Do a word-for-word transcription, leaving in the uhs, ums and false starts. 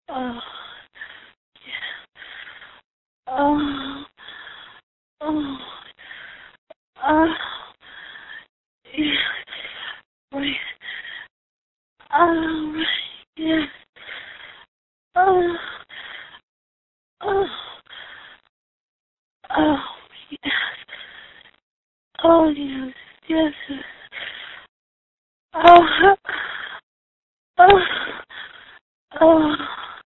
Oh, yeah. Oh, oh, oh, yeah. Right. Oh, right. Yes. Oh, oh, oh, yes. Oh, yes. Yes. Oh, oh, oh.